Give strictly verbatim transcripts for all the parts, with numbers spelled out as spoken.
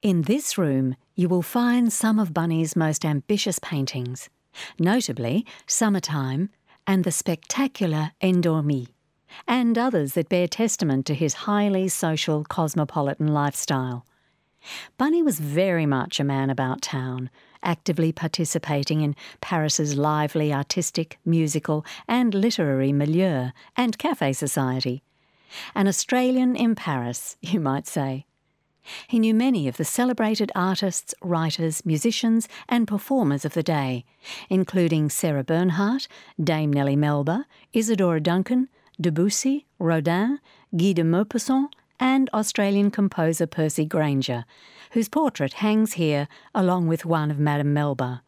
In this room, you will find some of Bunny's most ambitious paintings, notably Summertime and the spectacular Endormi, and others that bear testament to his highly social, cosmopolitan lifestyle. Bunny was very much a man about town, actively participating in Paris's lively artistic, musical and literary milieu and cafe society. An Australian in Paris, you might say. He knew many of the celebrated artists, writers, musicians and performers of the day, including Sarah Bernhardt, Dame Nellie Melba, Isadora Duncan, Debussy, Rodin, Guy de Maupassant and Australian composer Percy Grainger, whose portrait hangs here along with one of Madame Melba.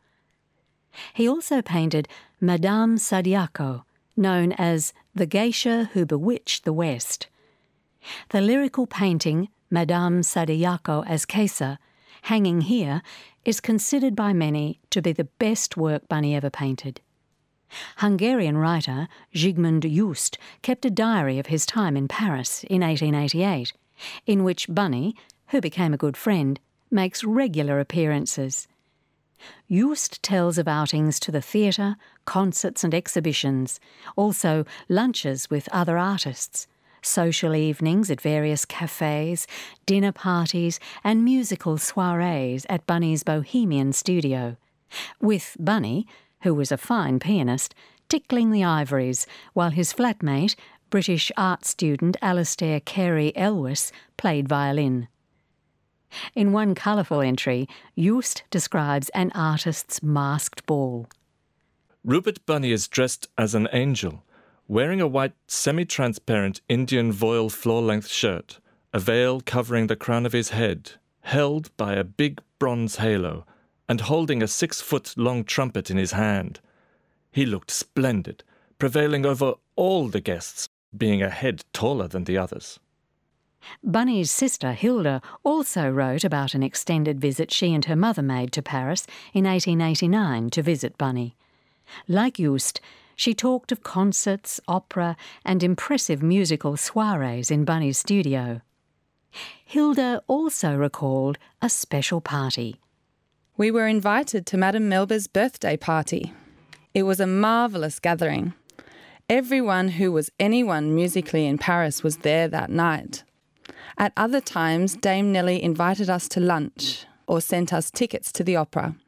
He also painted Madame Sadiaco, known as the geisha who bewitched the West. The lyrical painting Madame Sadiaco as Caesar, hanging here, is considered by many to be the best work Bunny ever painted. Hungarian writer Zsigmond Just kept a diary of his time in Paris in eighteen eighty-eight, in which Bunny, who became a good friend, makes regular appearances. Just tells of outings to the theatre, concerts and exhibitions, also lunches with other artists, social evenings at various cafes, dinner parties and musical soirees at Bunny's bohemian studio, with Bunny, who was a fine pianist, tickling the ivories, while his flatmate, British art student Alastair Carey Elwes, played violin. In one colourful entry, Just describes an artist's masked ball. Rupert Bunny is dressed as an angel, wearing a white semi-transparent Indian voile floor-length shirt, a veil covering the crown of his head, held by a big bronze halo, and holding a six-foot-long trumpet in his hand. He looked splendid, prevailing over all the guests, being a head taller than the others. Bunny's sister Hilda also wrote about an extended visit she and her mother made to Paris in eighteen eighty-nine to visit Bunny. Like Just, she talked of concerts, opera and impressive musical soirees in Bunny's studio. Hilda also recalled a special party. We were invited to Madame Melba's birthday party. It was a marvellous gathering. Everyone who was anyone musically in Paris was there that night. At other times, Dame Nellie invited us to lunch or sent us tickets to the opera.